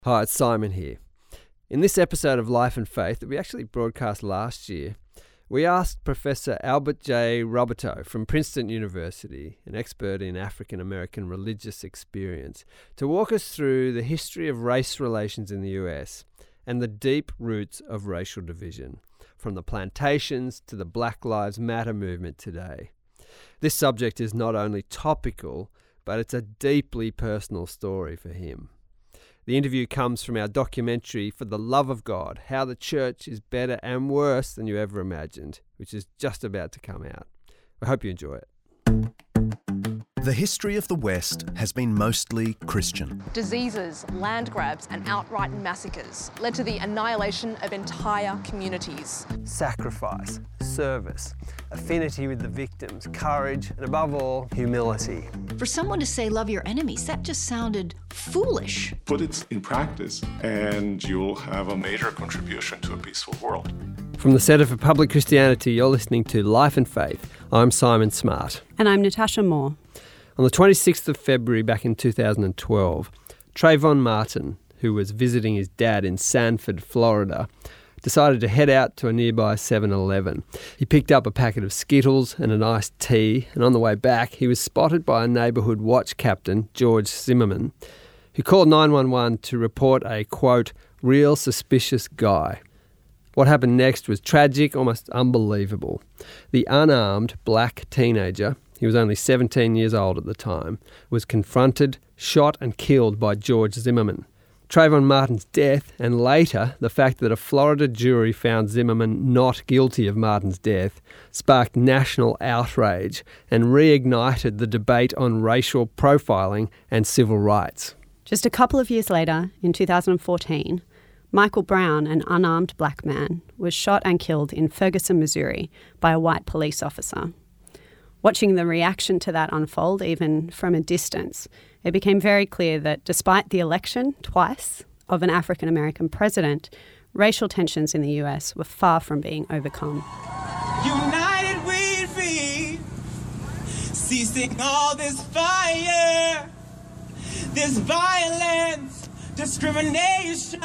Hi, it's Simon here. In this episode of Life and Faith that we actually broadcast last year, we asked Professor Albert J. Roberto from Princeton University, an expert in African American religious experience, to walk us through the history of race relations in the US and the deep roots of racial division, from the plantations to the Black Lives Matter movement today. This subject is not only topical, but it's a deeply personal story for him. The interview comes from our documentary For the Love of God, How the Church is Better and Worse Than You Ever Imagined, which is just about to come out. I hope you enjoy it. The history of the West has been mostly Christian. Diseases, land grabs and outright massacres led to the annihilation of entire communities. Sacrifice, service, affinity with the victims, courage, and above all, humility. For someone to say love your enemies, that just sounded foolish. Put it in practice and you'll have a major contribution to a peaceful world. From the Centre for Public Christianity, you're listening to Life and Faith. I'm Simon Smart. And I'm Natasha Moore. On the 26th of February back in 2012, Trayvon Martin, who was visiting his dad in Sanford, Florida, decided to head out to a nearby 7-Eleven. He picked up a packet of Skittles and an iced tea, and on the way back he was spotted by a neighbourhood watch captain, George Zimmerman, who called 911 to report a, quote, real suspicious guy. What happened next was tragic, almost unbelievable. The unarmed black teenager, he was only 17 years old at the time, was confronted, shot and killed by George Zimmerman. Trayvon Martin's death, and later the fact that a Florida jury found Zimmerman not guilty of Martin's death, sparked national outrage and reignited the debate on racial profiling and civil rights. Just a couple of years later, in 2014, Michael Brown, an unarmed black man, was shot and killed in Ferguson, Missouri, by a white police officer. Watching the reaction to that unfold, even from a distance, it became very clear that despite the election, twice, of an African-American president, racial tensions in the US were far from being overcome. United we'd be, ceasing all this fire, this violence, discrimination,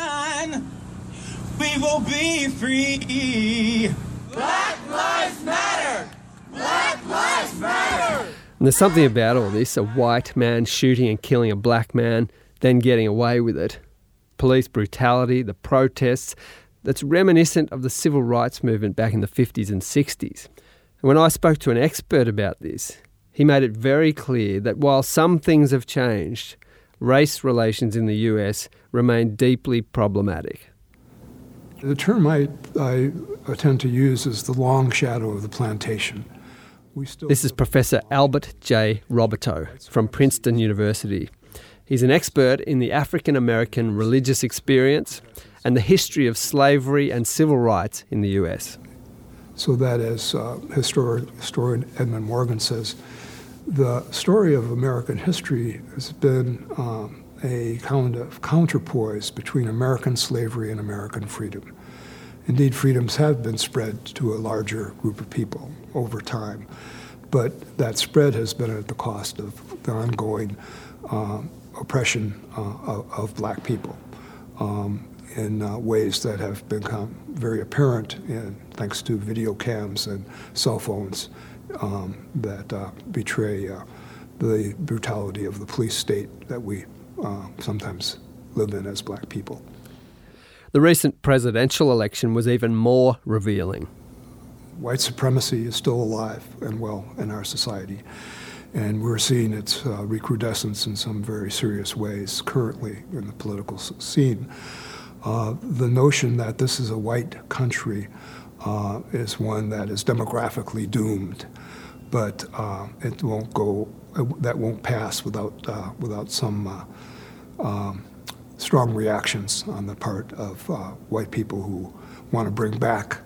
we will be free. Black Lives Matter! Black Lives Matter! And there's something about all this, a white man shooting and killing a black man, then getting away with it. Police brutality, the protests, that's reminiscent of the civil rights movement back in the 50s and 60s. And when I spoke to an expert about this, he made it very clear that while some things have changed, race relations in the US remain deeply problematic. The term I tend to use is the long shadow of the plantation. This is Professor Albert J. Roberto from Princeton University. He's an expert in the African American religious experience and the history of slavery and civil rights in the US. So that, as historian Edmund Morgan says, the story of American history has been a kind of counterpoise between American slavery and American freedom. Indeed, freedoms have been spread to a larger group of people over time, but that spread has been at the cost of the ongoing oppression of black people in ways that have become very apparent thanks to video cams and cell phones that betray the brutality of the police state that we sometimes live in as black people. The recent presidential election was even more revealing. White supremacy is still alive and well in our society, and we're seeing its recrudescence in some very serious ways currently in the political scene. The notion that this is a white country is one that is demographically doomed, but it won't go. That won't pass without some strong reactions on the part of white people who want to bring back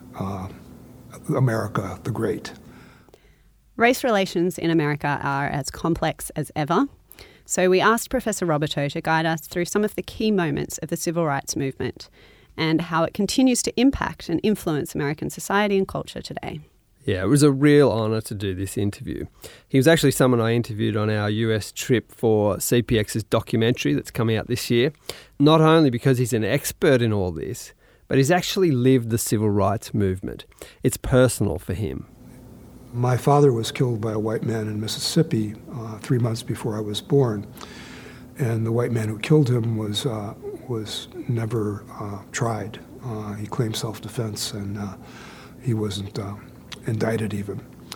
America the Great. Race relations in America are as complex as ever. So we asked Professor Roberto to guide us through some of the key moments of the civil rights movement and how it continues to impact and influence American society and culture today. Yeah, it was a real honour to do this interview. He was actually someone I interviewed on our US trip for CPX's documentary that's coming out this year, not only because he's an expert in all this, but he's actually lived the civil rights movement. It's personal for him. My father was killed by a white man in Mississippi 3 months before I was born, and the white man who killed him was never tried. He claimed self-defense, and he wasn't indicted even.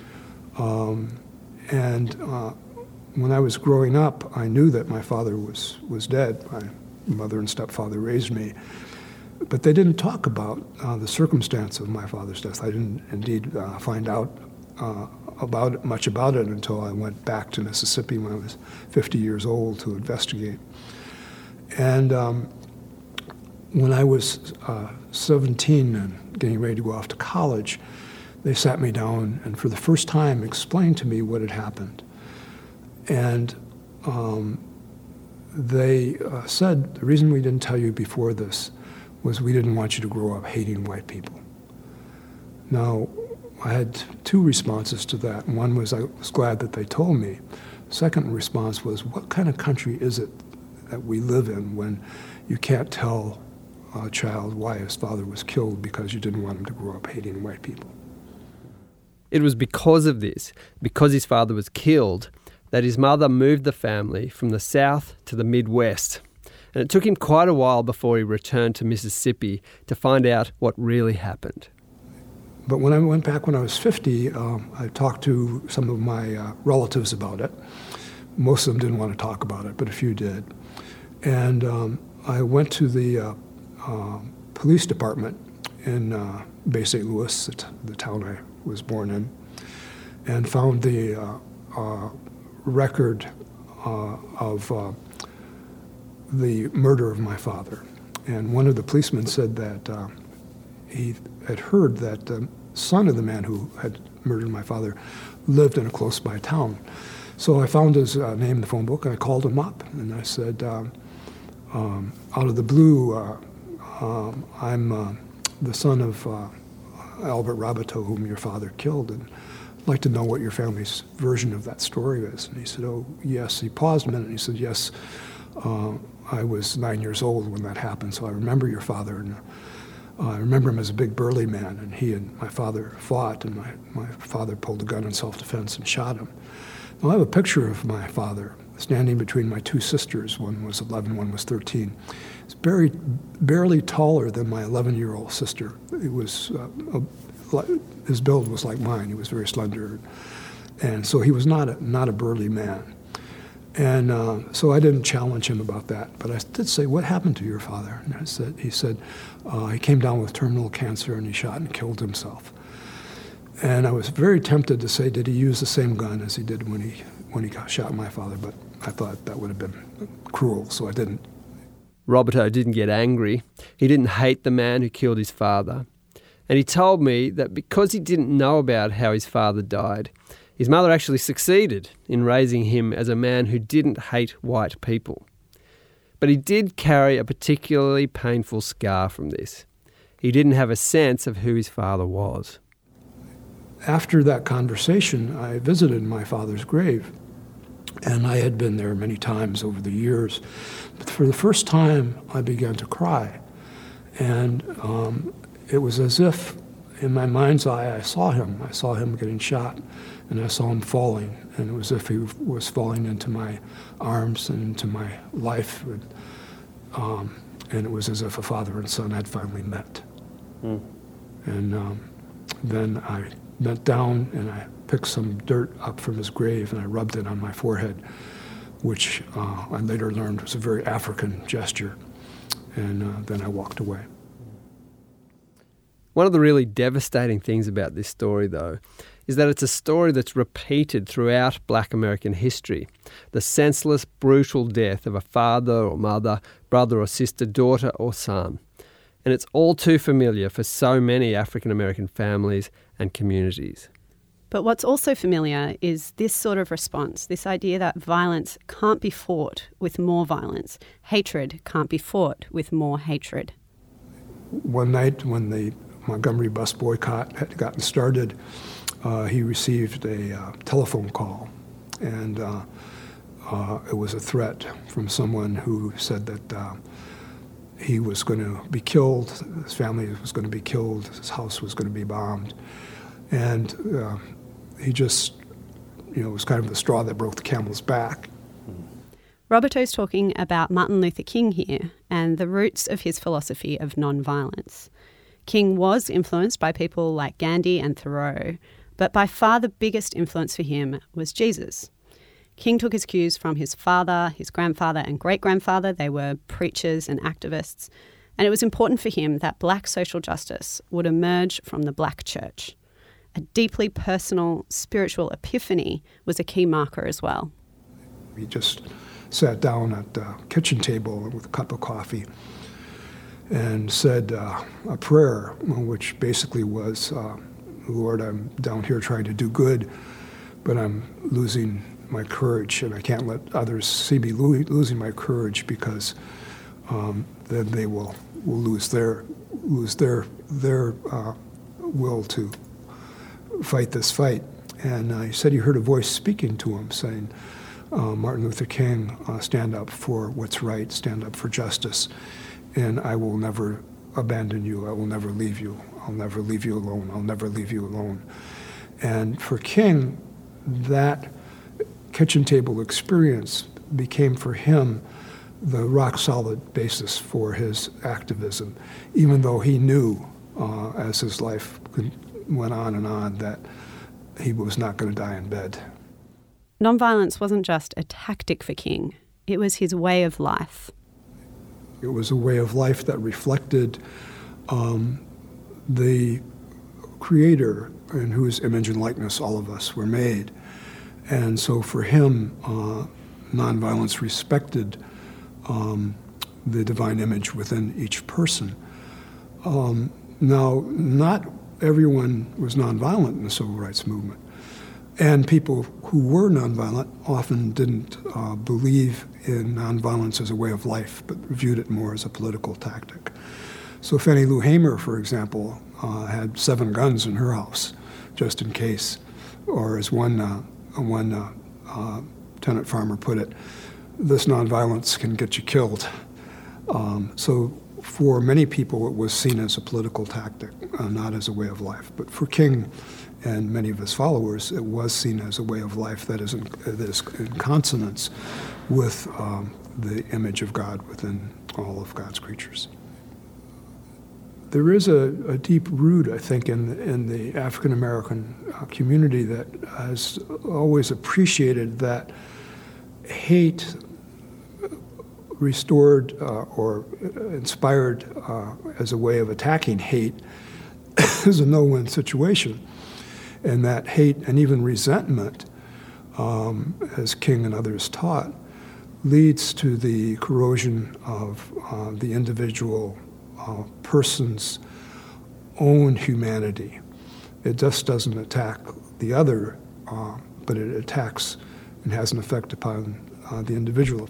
When I was growing up, I knew that my father was dead. My mother and stepfather raised me, but they didn't talk about the circumstance of my father's death. I didn't indeed find out much about it until I went back to Mississippi when I was 50 years old to investigate. And when I was 17 and getting ready to go off to college, they sat me down and for the first time explained to me what had happened. And they said, the reason we didn't tell you before this was we didn't want you to grow up hating white people. Now, I had two responses to that. One was I was glad that they told me. The second response was, what kind of country is it that we live in when you can't tell a child why his father was killed because you didn't want him to grow up hating white people? It was because of this, because his father was killed, that his mother moved the family from the South to the Midwest. And it took him quite a while before he returned to Mississippi to find out what really happened. But when I went back when I was 50, I talked to some of my relatives about it. Most of them didn't want to talk about it, but a few did. And I went to the police department in Bay St. Louis, the town I was born in, and found the record of the murder of my father. And one of the policemen said that he had heard that the son of the man who had murdered my father lived in a close-by town. So I found his name in the phone book, and I called him up, and I said, out of the blue, I'm the son of Albert Roboteau, whom your father killed, and I'd like to know what your family's version of that story is. And he said, oh, yes. He paused a minute, and he said, yes, I was 9 years old when that happened, so I remember your father, and I remember him as a big burly man, and he and my father fought, and my father pulled a gun in self-defense and shot him. Now, I have a picture of my father standing between my two sisters. One was 11, one was 13. He's barely taller than my 11-year-old sister. It was his build was like mine. He was very slender, and so he was not a burly man. And so I didn't challenge him about that, but I did say, what happened to your father? And he said, he came down with terminal cancer and he shot and killed himself. And I was very tempted to say, did he use the same gun as he did when he shot my father? But I thought that would have been cruel, so I didn't. Roboteau didn't get angry. He didn't hate the man who killed his father. And he told me that because he didn't know about how his father died, his mother actually succeeded in raising him as a man who didn't hate white people. But he did carry a particularly painful scar from this. He didn't have a sense of who his father was. After that conversation, I visited my father's grave, and I had been there many times over the years. But for the first time, I began to cry. And it was as if, in my mind's eye, I saw him getting shot, and I saw him falling, and it was as if he was falling into my arms and into my life, and it was as if a father and son had finally met. And then I bent down and I picked some dirt up from his grave and I rubbed it on my forehead, which I later learned was a very African gesture, and then I walked away. One of the really devastating things about this story, though, is that it's a story that's repeated throughout Black American history. The senseless, brutal death of a father or mother, brother or sister, daughter or son. And it's all too familiar for so many African American families and communities. But what's also familiar is this sort of response, this idea that violence can't be fought with more violence. Hatred can't be fought with more hatred. One night when the Montgomery bus boycott had gotten started, he received a telephone call, and it was a threat from someone who said that he was going to be killed, his family was going to be killed, his house was going to be bombed. And he just, it was kind of the straw that broke the camel's back. Roberto's talking about Martin Luther King here and the roots of his philosophy of nonviolence. King was influenced by people like Gandhi and Thoreau, but by far the biggest influence for him was Jesus. King took his cues from his father, his grandfather and great-grandfather. They were preachers and activists. And it was important for him that black social justice would emerge from the black church. A deeply personal spiritual epiphany was a key marker as well. He just sat down at the kitchen table with a cup of coffee and said a prayer, which basically was, Lord, I'm down here trying to do good, but I'm losing my courage, and I can't let others see me losing my courage, because then they will lose their will to fight this fight. And he said he heard a voice speaking to him saying, Martin Luther King, stand up for what's right, stand up for justice, and I will never abandon you, I will never leave you, I'll never leave you alone, I'll never leave you alone. And for King, that kitchen table experience became for him the rock-solid basis for his activism, even though he knew as his life went on that he was not going to die in bed. Nonviolence wasn't just a tactic for King, it was his way of life. It was a way of life that reflected the Creator in whose image and likeness all of us were made. And so for him, nonviolence respected the divine image within each person. Now, not everyone was nonviolent in the civil rights movement. And people who were nonviolent often didn't believe in nonviolence as a way of life, but viewed it more as a political tactic. So Fannie Lou Hamer, for example, had 7 guns in her house, just in case. Or as one tenant farmer put it, this nonviolence can get you killed. So for many people, it was seen as a political tactic, not as a way of life. But for King and many of his followers, it was seen as a way of life that is in consonance with the image of God within all of God's creatures. There is a deep root, I think, in the African American community that has always appreciated that hate restored or inspired as a way of attacking hate is a no-win situation. And that hate and even resentment, as King and others taught, leads to the corrosion of the individual person's own humanity. It just doesn't attack the other, but it attacks and has an effect upon the individual.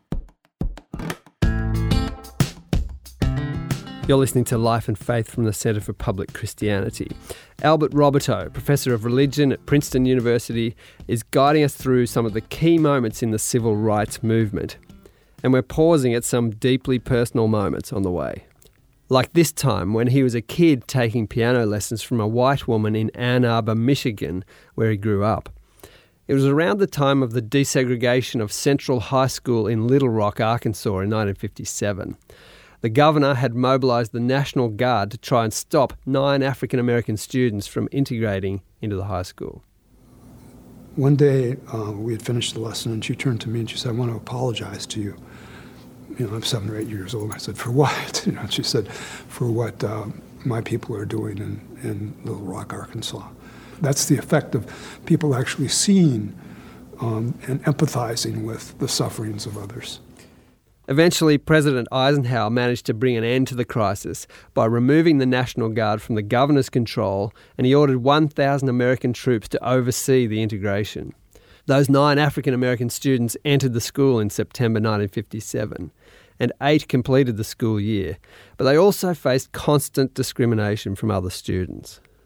You're listening to Life and Faith from the Centre for Public Christianity. Albert Roberto, Professor of Religion at Princeton University, is guiding us through some of the key moments in the civil rights movement. And we're pausing at some deeply personal moments on the way. Like this time when he was a kid taking piano lessons from a white woman in Ann Arbor, Michigan, where he grew up. It was around the time of the desegregation of Central High School in Little Rock, Arkansas in 1957. The governor had mobilised the National Guard to try and stop 9 African American students from integrating into the high school. One day, we had finished the lesson, and she turned to me and she said, I want to apologize to you. I'm 7 or 8 years old. I said, for what? She said, for what my people are doing in Little Rock, Arkansas. That's the effect of people actually seeing and empathizing with the sufferings of others. Eventually, President Eisenhower managed to bring an end to the crisis by removing the National Guard from the governor's control, and he ordered 1,000 American troops to oversee the integration. Those 9 African American students entered the school in September 1957, and 8 completed the school year, but they also faced constant discrimination from other students.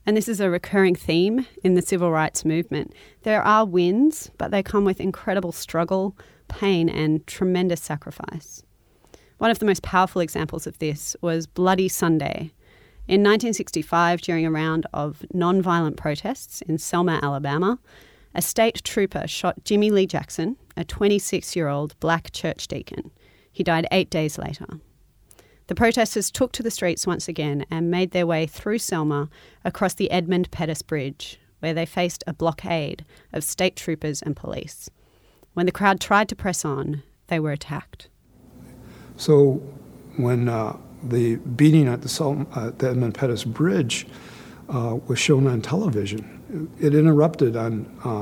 And this is a recurring theme in the civil rights movement. There are wins, but they come with incredible struggle, pain, and tremendous sacrifice. One of the most powerful examples of this was Bloody Sunday. In 1965, during a round of non-violent protests in Selma, Alabama, a state trooper shot Jimmy Lee Jackson, a 26-year-old black church deacon. He died 8 days later. The protesters took to the streets once again and made their way through Selma across the Edmund Pettus Bridge, where they faced a blockade of state troopers and police. When the crowd tried to press on, they were attacked. So when the beating at the Edmund Pettus Bridge was shown on television, it interrupted on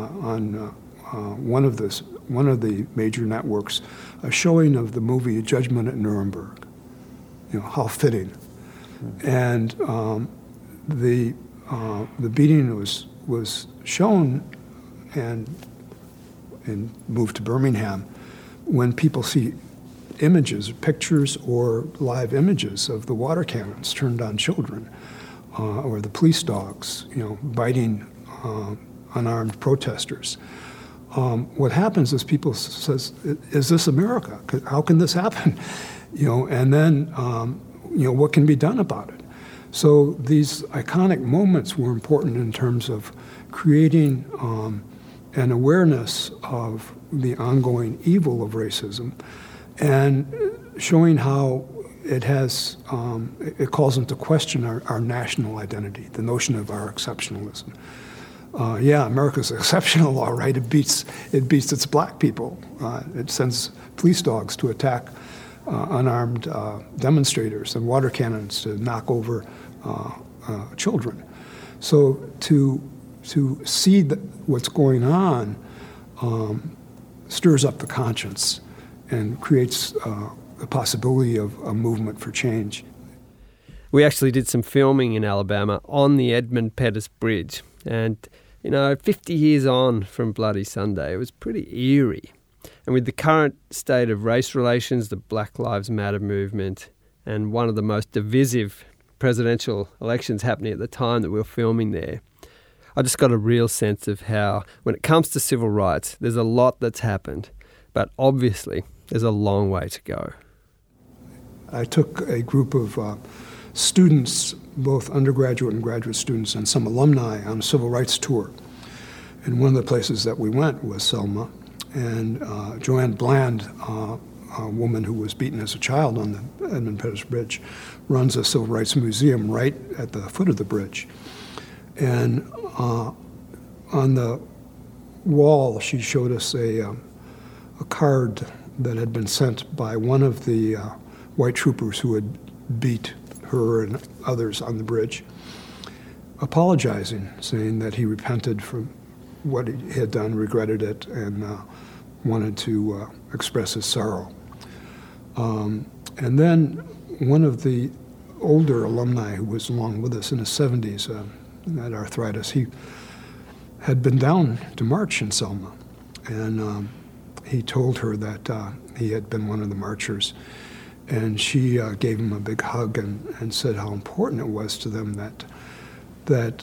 one of the major networks a showing of the movie Judgment at Nuremberg. You know, how fitting. And the beating was shown and moved to Birmingham when people see images, pictures or live images of the water cannons turned on children or the police dogs, biting unarmed protesters. What happens is people says, "Is this America? How can this happen?" And then, what can be done about it? So these iconic moments were important in terms of creating an awareness of the ongoing evil of racism and showing how it has, it calls into question our national identity, the notion of our exceptionalism. America's exceptional, all right. It beats its black people. It sends police dogs to attack unarmed demonstrators and water cannons to knock over children. So to see what's going on stirs up the conscience and creates the possibility of a movement for change. We actually did some filming in Alabama on the Edmund Pettus Bridge, and 50 years on from Bloody Sunday, it was pretty eerie. And with the current state of race relations, the Black Lives Matter movement, and one of the most divisive presidential elections happening at the time that we were filming there, I just got a real sense of how, when it comes to civil rights, there's a lot that's happened, but obviously there's a long way to go. I took a group of students, both undergraduate and graduate students, and some alumni on a civil rights tour. And one of the places that we went was Selma. And Joanne Bland, a woman who was beaten as a child on the Edmund Pettus Bridge, runs a civil rights museum right at the foot of the bridge. And on the wall, she showed us a card that had been sent by one of the white troopers who had beat her and others on the bridge, apologizing, saying that he repented for what he had done, regretted it, and wanted to express his sorrow. And then one of the older alumni who was along with us in his 70s, had arthritis, he had been down to march in Selma. And he told her that he had been one of the marchers. And she gave him a big hug and said how important it was to them that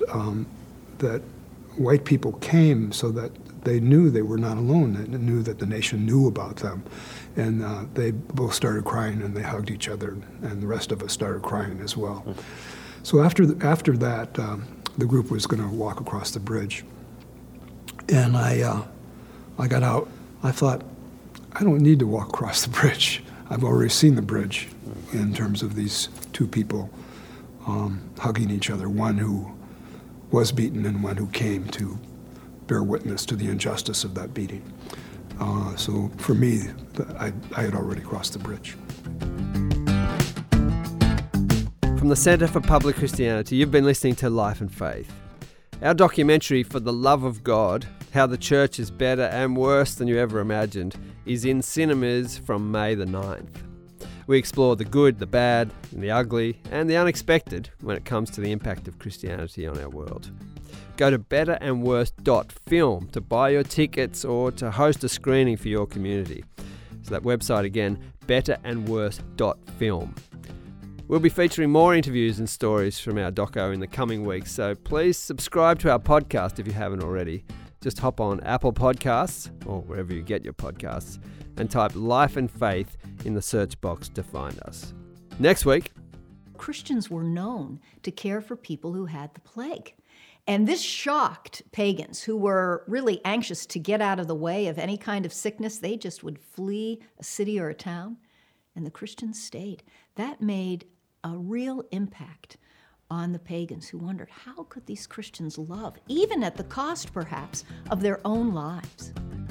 white people came so that they knew they were not alone, and knew that the nation knew about them. And they both started crying, and they hugged each other, and the rest of us started crying as well. So after that, the group was going to walk across the bridge. And I got out. I thought, I don't need to walk across the bridge. I've already seen the bridge in terms of these two people hugging each other, one who was beaten and one who came to bear witness to the injustice of that beating. So for me, I had already crossed the bridge. From the Centre for Public Christianity, you've been listening to Life and Faith. Our documentary, For the Love of God, How the Church is Better and Worse Than You Ever Imagined, is in cinemas from May the 9th. We explore the good, the bad, and the ugly, and the unexpected when it comes to the impact of Christianity on our world. Go to betterandworse.film to buy your tickets or to host a screening for your community. So that website again, betterandworse.film. We'll be featuring more interviews and stories from our doco in the coming weeks, so please subscribe to our podcast if you haven't already. Just hop on Apple Podcasts, or wherever you get your podcasts, and type Life and Faith in the search box to find us. Next week, Christians were known to care for people who had the plague. And this shocked pagans who were really anxious to get out of the way of any kind of sickness. They just would flee a city or a town, and the Christians stayed. That made a real impact on the pagans who wondered, how could these Christians love, even at the cost, perhaps, of their own lives?